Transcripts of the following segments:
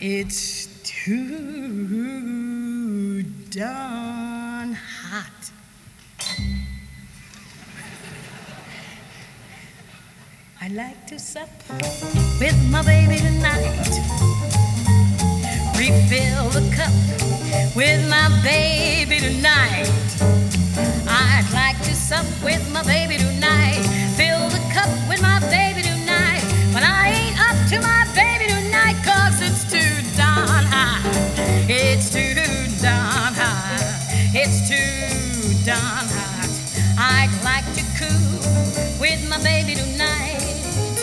It's too darn hot. I'd like to sup with my baby tonight. Refill the cup with my baby tonight. I'd like to sup with my baby tonight. Fill the cup with my baby tonight. But I ain't up to my baby tonight, 'cause it's too darn hot. It's too darn hot. It's too darn hot. I'd like to cool with my baby tonight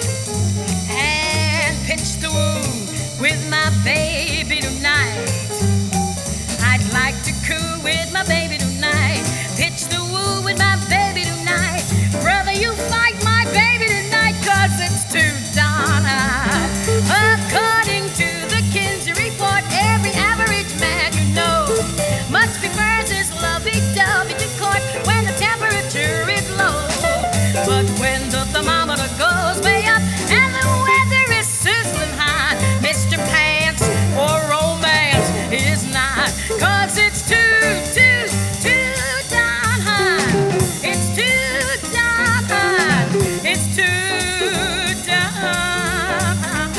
and pitch the woo with my baby tonight. I'd like to cool with my baby tonight, pitch the woo with my baby tonight. Brother, you fight my baby tonight, 'cause it's too darn hot. According to the Kinsey report, every average man you know much prefers his lovey-dovey to court when the temperature is low. But when the thermometer goes way up and the weather is sizzling hot, Mr. Pants for romance is not, 'cause it's too darn hot. It's too darn hot. It's too darn hot.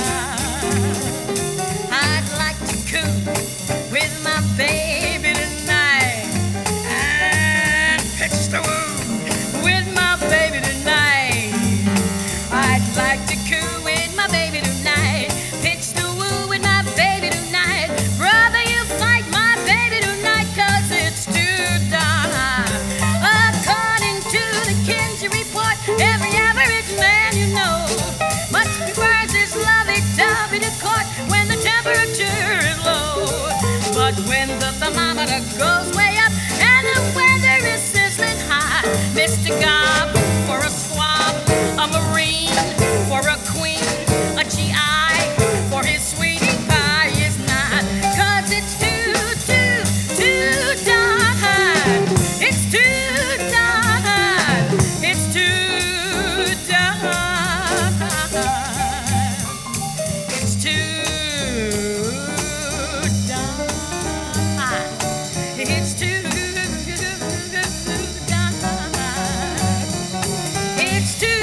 I'd like to cool with my baby tonight and pitch the woo with my baby tonight. I'd like to cool with my baby tonight, pitch the woo with my baby tonight. Brother, you fight my baby tonight, 'cause it's too darn hot. According to the Kinsey report, every average man you know much prefers his lovey-dovey to court when the temperature is low. But when the thermometer goes way up and the weather is sizzling hot, Mr. Gob for a swab, a Marine for a queen, a GI for his sweetie pie is not, 'cause it's too darn hot. It's too darn hot. It's too darn hot. It's too darn hot. It's too darn hot. It's too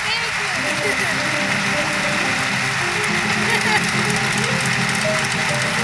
Thank you.